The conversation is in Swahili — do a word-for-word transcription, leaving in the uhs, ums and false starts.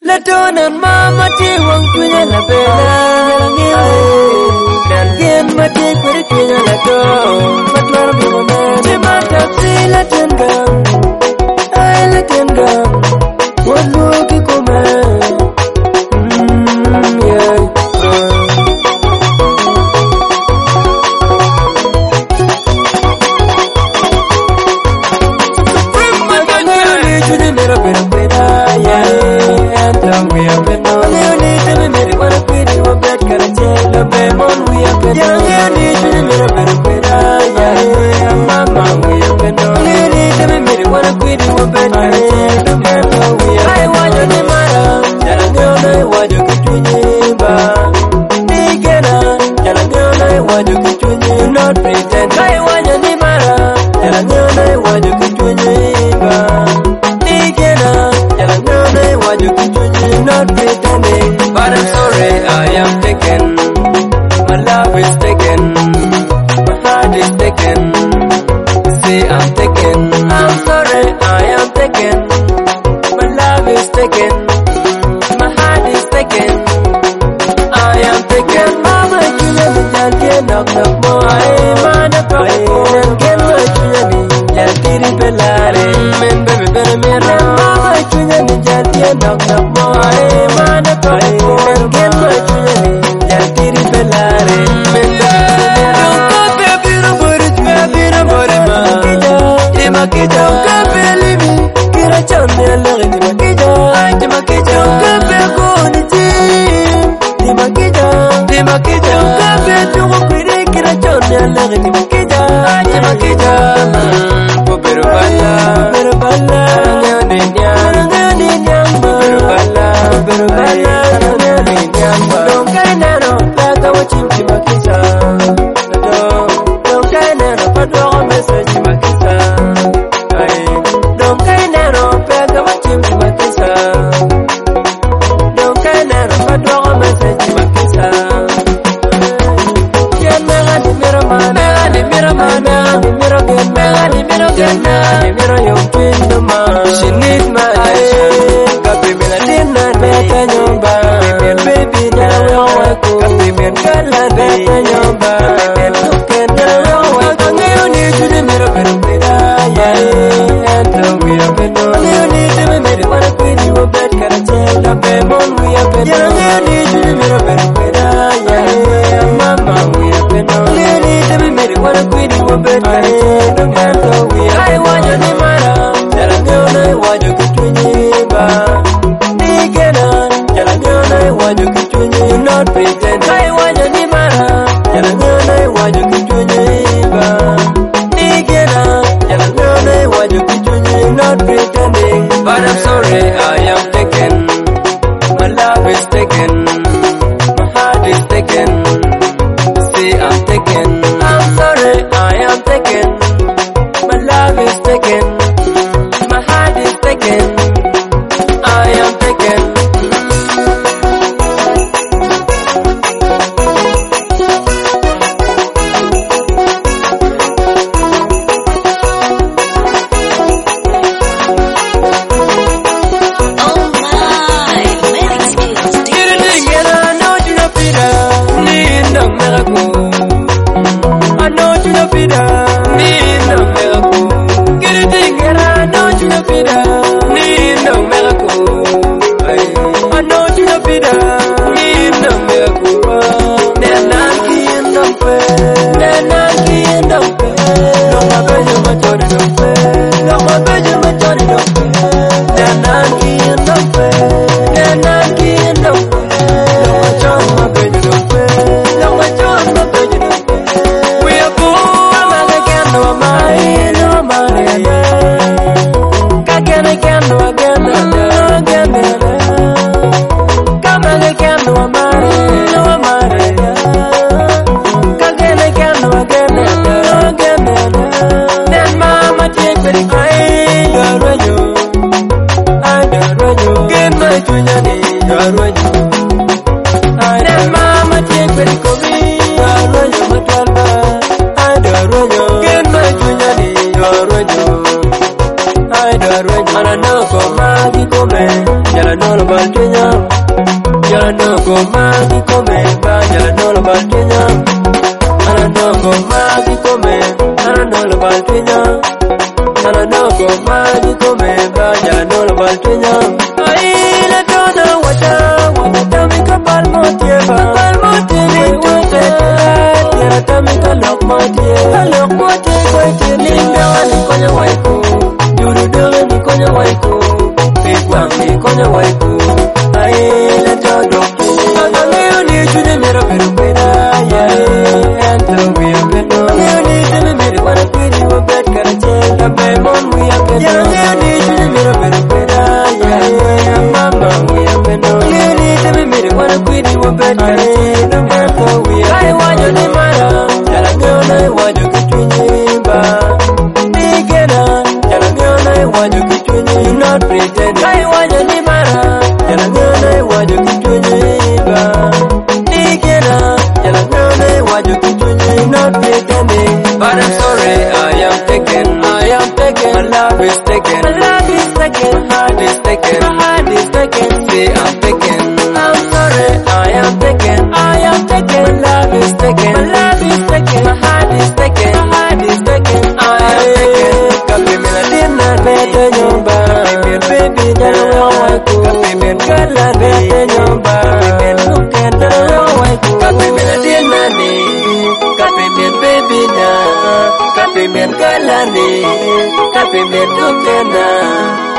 Latonan mama ti wang tuya la bela ngile dan gen mati kuri tuya la to matlar bimona ti mata si latenga ay latenga wonu ki koma mm yeah we have been on you need to be made what a pretty one bed can I tell the bemon we have been on you need to be made a better better yeah mama we have been on you need to be made what a pretty one bed can I tell the bemon we have I want you to mara jala ngona want you to tunyiba nigena jala ngona want you to tunyiba not pretend I want you to mara jala ngona want you to tunyiba nigena jala ngona want you to not pretending, but I'm sorry I am taken. My love is taken, my heart is taken. Say I'm taken. I'm sorry I am taken. My love is taken, my heart is taken. I am taken. Mama, you let me down, get knocked up, boy. Man, I'm fine. Get my children, get the pelare. Men, baby, better me around. Mama, you let me down, get knocked up, boy. Man, I'm fine. Get my children, get the pelare. Men, baby, better me around. Baby, no body, baby, no body, man. Don't believe me. Get a chance, I love it. I'm the maquita. Don't believe me. Makita, di makita, kabe tu wakiri kira chonnya lagi di makita, di makita, bubur bala, bubur bala, nyanyinya, nyanyinya, bubur bala, bubur bala, nyanyinya, dongkai nano, laga wajib di makita, dongkai nano, padwa message di makita, dongkai nano, laga wajib di makita, dongkai nano, padwa message. She needs my attention. Kapi mila dina beta nyomba. Baby now wako. Kapi mila beta nyomba. Kenda wako. You need to be made a better better. Yeah, and we have been on. You need to be made what a pretty one bed can I tell the bemon we have been on. You need to be made a better better. Yeah, mama we have been on. You need to be made what a pretty one bed can I tell the bemon we have been on. I want you to mara. Waju kutunyiba nigena jala nyona waju kutunyi not pretend I waju ni mara jala nyona waju kutunyiba nigena jala nyona waju kutunyi not pretending but I'm sorry I am taken my love is taken my heart is taken see I'm taken I'm sorry I am taken my love is taken taken, I am taken. Oh my, many skills. Get it together, I know you don't feel that. Need no miracle. I know you don't feel that. Need no miracle. Get it together, I know you don't feel that. No miracle, I know you don't be there. Need no miracle. Then I'm keen to pay. Then I'm keen to pay. No more better, my joy don't pay. No more better, my joy don't pay. Then I'm keen to pay. Then I'm keen to pay. No more joy, my baby don't pay. No more joy, my baby don't pay. We are poor. I'm not again, no money, no money. Again, again, no again. Mana no ko ma di ko me, jala no lo bal tunya magi come banya no baltenya ana no magi come ana no baltenya ana no magi come banya no baltenya ai la dona wata wata mi kapal motie kapal motie wata tera tami kalok motie kalok motie koite linda ni konya waiku duru duru ni konya waiku pigwang ni konya waiku ai la dodo ana leo ni chune mero pero pena ya ento we peno leo ni chune mero para pini wo bet karache la be mon we peno leo ni chune mero pero pena ya mama we peno leo ni chune mero para pini wo bet karache la be mon we ai wanyo ni mara jala ngona wanyo kitwinyiba digena jala ngona wanyo kitwinyi not pretend ai wanyo ni mara jala ngona wanyo kitwinyiba digena jala ngona wanyo kitwinyi not pretending but I'm sorry I am taken I am taken my love is taken my love is taken my heart is taken my heart is taken say I'm taken I'm sorry I am taken I am taken my love is taken my love is taken my heart is taken my heart is taken I am taken kapi mena dina bete nyomba baby baby jalo waiku kapi men kala bete nyomba men luken jalo waiku kapi mena dina ni kapi men baby na kapi men kala ni kapi men luken na